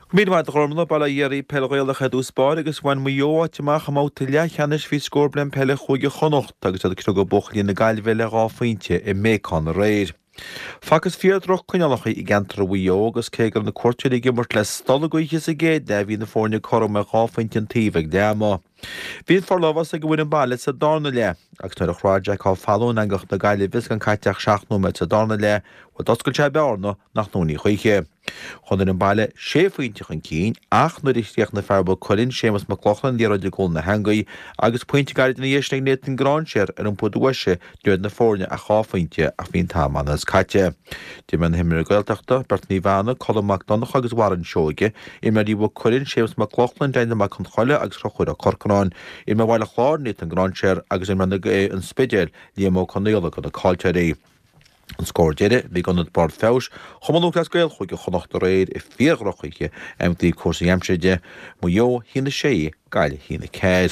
Míad chumna balla dhéirí peilgéil a chadú spáir agus bhain mó teach máta lechanis hí scór blen peile chuige chonocht agus a cru go bochlíí na gaiilhile ráfaointe i méán réir. Fagus fiadroch chuinealacha i gentra bhuió agus cégur na cuairteir ige mar le stolagúiche a géad de bhí na fórne chom me ráfainte tíomh déá. Bhíon forlahas a go bhfuin bailile sa dána le, agus nuair a chráide cá fallún angach na gaiile vis an caiiteach seaachnúme sa dána le ó doscail te bearna nach nóí chuiche. Chn an bailile séfaointeach an cín ach nuair isteach na ferbal choinn sémas má clochan díráide gún na hangaí agus pointe gaiid na dhéisna net an gránseir ar an puúise dúir na fórne a cháfainte a bhíon támanas caite. Dí man himir gailteachta bert ní bhena cholamach donnach agus waran seoige i mar díh choinn sémas má clochlan déine má chun choile agus chuir a corcanán i mar bhile chlár net an gránseir agus i man an spidéil líamó chunéala go na cáilteirí. An scóirdeide bhí gan bar fés, chomanú lecuil chuig go chonacht réid i fíorrochaige MD cuasa amseide mu jo hína sé gaiile hína céid.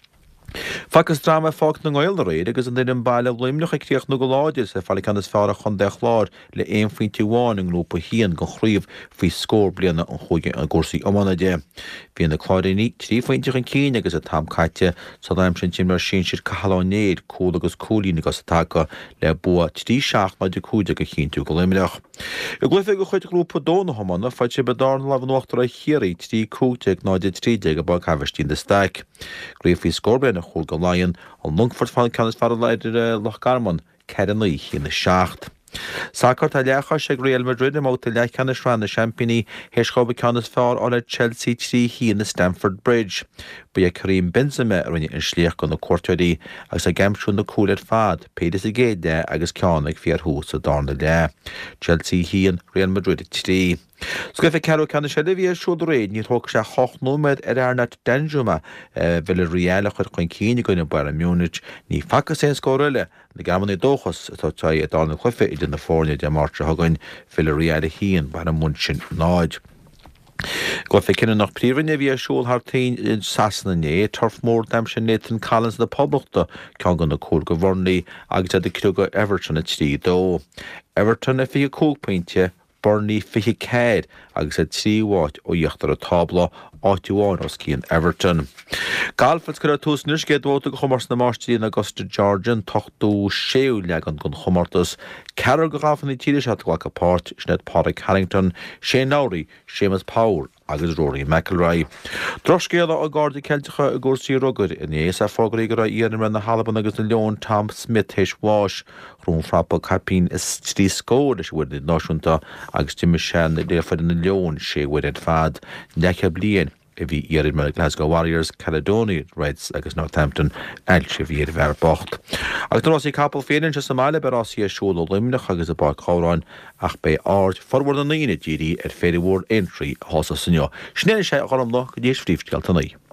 Fagus drama fágt na gáil réid agus an duine bailile blimneach ag críoch na go láidir sa fála canas fearra chun de chláir le 1.2 an grúpa híon go chríomh fao scór bliana an chuige an gcósaí ammáide. Bhíon na chláiríní tríointe an cíine agus a tamcaite sa daim sin tin mar sin siad cahalánéad cúil agus cúlína agus atácha le bua tí seach na de cúide go chinú go limneach. I glufa go chuid grúpa dóna hamanna fáid sé bedána lehanachtar a chéirí tí cúteag náide tríide go bag hahastín de staic. Gréif hí scórbé na chúil go láonn an lungfort fan canas far leidir Loch Garman cean í hína seacht. Sácart a lecha sé Real Madrid am máta lechanas ran na Championí héiscóba canas fearr á le Chelsea trí hí na Stamford Bridge. Bu a Karim Benzema ar rinne an slíoch go na cuairteirí agus a gemsún na cúlaid fad, péidir a géide agus ceánnig fiar hús a dána le. Chelsea híon Real Madrid trí. Scufa ceú cena sé bhí siúd réid ní thug sé 8 nóid ar airnat denjuma bhfuil réala chuir chuin cíine goine bar Múnich ní facas sé scóile na gamanna dóchas atá a dána chlufa idir na fórne de máte thugain bhfuil réala híon bar an munsin náid. Go fé cinenne nach príomhanne bhí siúil hartaín sasna né turf mór dem sin Nathan Collins na poblachta cean gan na cúr go bhharnaí agus a cru go Everton a trí dó. Everton a fi a cúgpointe Burnley fiche céad agus a 3 Watt ó dheachtar a tábla 8 os cían Everton. Galfas gur a tús nuiscéad bhóta go chomars na máistíí na Augusta Georgian tochtú séú legan gon chomartas cear go gáfanna tíiri se ghlacha páirt snead Pádraig Harrington, Shane Lowry, Seamus Power agus Rory McIlroy. Droscéala a gáda ceiltecha a gcúsaí rugad in éas a fógraí go raibh iarna na Halaban agus na Leon Tom Smith héis Walsh rún frappa capín is trí scóir is bhfuil náisiúnta agus tíimi sean na défad na Leon sé bhfuil fad necha blian a bhí iarad me Glasgow Warriors, Caledonia Reds agus Northampton eilte bhí ar bhar bocht. Agus do rásí capal féann se Somália be rásí a siúil ó limneach agus a bar chóráin ach be áirt forward na 9 dírí ar féidir bhór entry hása sanne. Snéir sé a chomlach go dtíos fríomhsceilta naí.